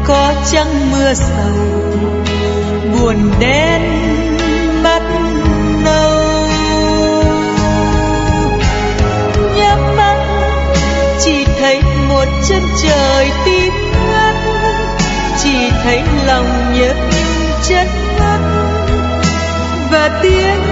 có chăng mưa sầu buồn đen mắt nâu. Nhắm mắt chỉ thấy một chân trời tím ngắt, chỉ thấy lòng nhớ nhung chất ngất và tiếng